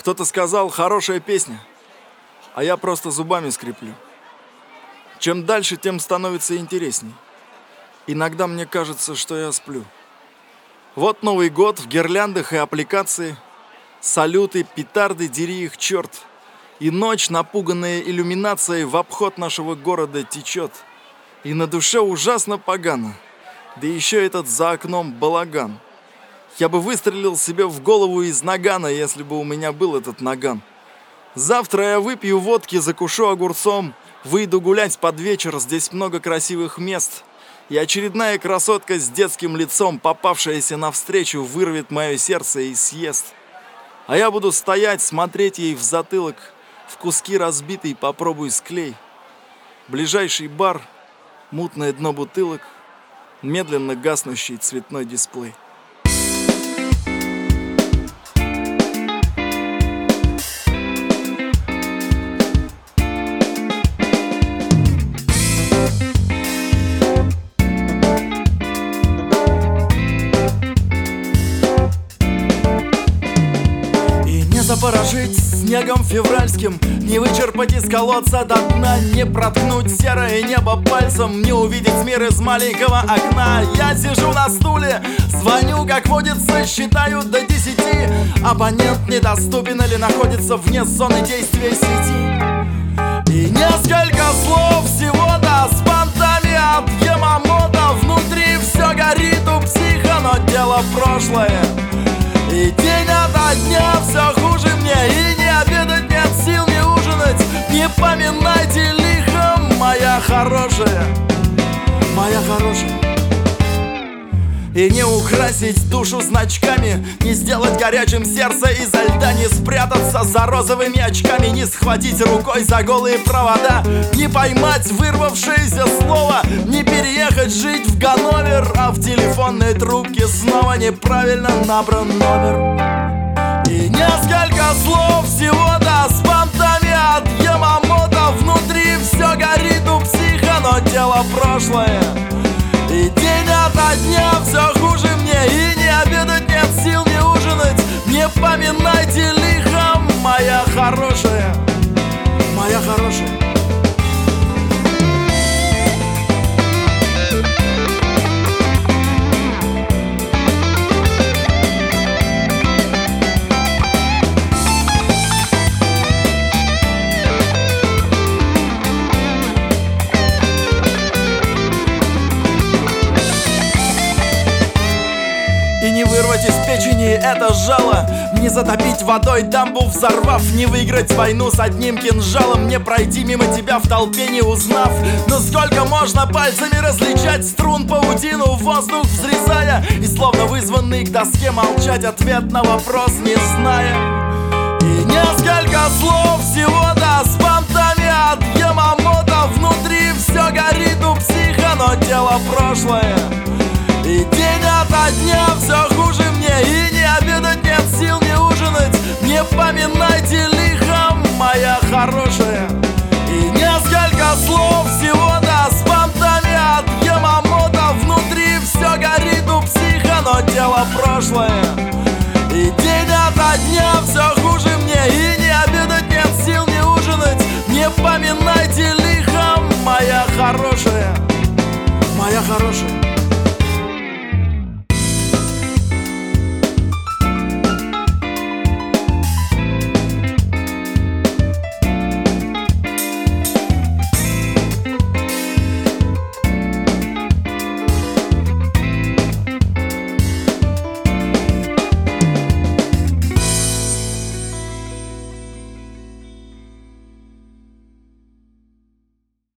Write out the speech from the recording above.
Кто-то сказал: хорошая песня, а я просто зубами скреплю. Чем дальше, тем становится интересней. Иногда мне кажется, что я сплю. Вот Новый год в гирляндах и аппликации, салюты, петарды, дери их черт. И ночь, напуганная иллюминацией, в обход нашего города течет. И на душе ужасно погано, да еще этот за окном балаган. Я бы выстрелил себе в голову из нагана, если бы у меня был этот наган. Завтра я выпью водки, закушу огурцом, выйду гулять под вечер, здесь много красивых мест. И очередная красотка с детским лицом, попавшаяся навстречу, вырвет мое сердце и съест. А я буду стоять, смотреть ей в затылок, в куски разбитый попробуй склей. Ближайший бар, мутное дно бутылок, медленно гаснущий цветной дисплей. Запорожить снегом февральским, не вычерпать из колодца до дна, не проткнуть серое небо пальцем, не увидеть мир из маленького окна. Я сижу на стуле, звоню, как водится, считаю до 10. Абонент недоступен или находится вне зоны действия сети. И несколько слов всего-то с понтами от Ямамото. Внутри все горит у психа, но дело прошлое. И день ото дня все хуже мне, и не обедать нет сил, не ужинать. Не поминайте лихом, моя хорошая, моя хорошая. И не украсить душу значками, не сделать горячим сердце изо льда, не спрятаться за розовыми очками, не схватить рукой за голые провода, не поймать вырвавшееся слово, не переехать жить в Ганновер, а в телефонной трубке снова неправильно набран номер. И несколько слов всего-то с понтами от Ямамото. Внутри все горит у психа, но дело прошлое. И день ото дня все хуже мне, и не обедать нет сил, не ужинать. Не поминайте лихом, моя хорошая, моя хорошая. Не вырвать из печени это жало, не затопить водой дамбу взорвав, не выиграть войну с одним кинжалом, не пройти мимо тебя в толпе не узнав. Но сколько можно пальцами различать струн паутину, воздух взрезая, и словно вызванный к доске молчать, ответ на вопрос не зная. И несколько слов всего-то с понтами от Ямамото. Внутри все горит у психа, но дело прошлое. И день ото дня все хуже мне, и не обедать нет сил, не ужинать. Не поминайте лихом, моя хорошая. И несколько слов всего-то с понтами от Ямамото. Внутри все горит у психа, но дело прошлое. И день ото дня все хуже мне, и не обедать нет сил, не ужинать. Не поминайте лихом, моя хорошая, моя хорошая.